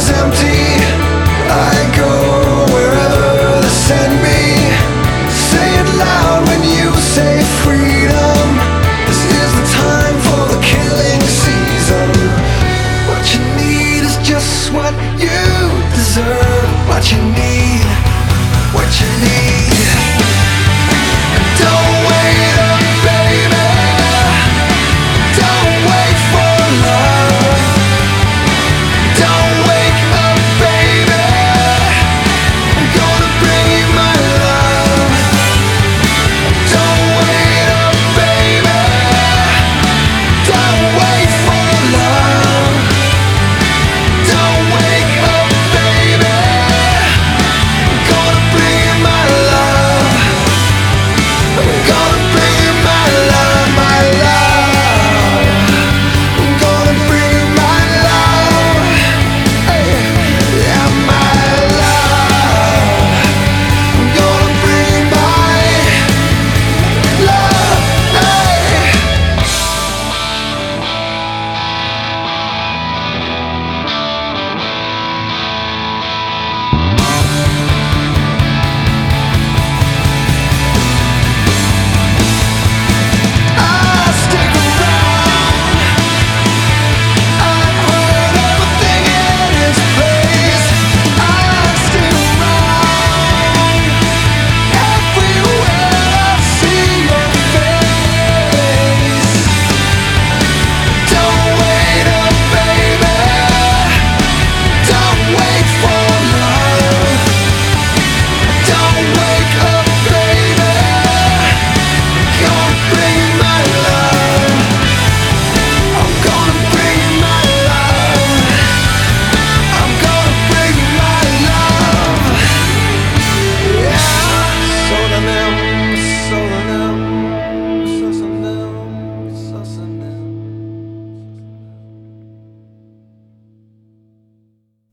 is empty. I go wherever they send me. Say it loud when you say freedom. This is the time for the killing season. What you need is just what you deserve. What you need, what you need. Don't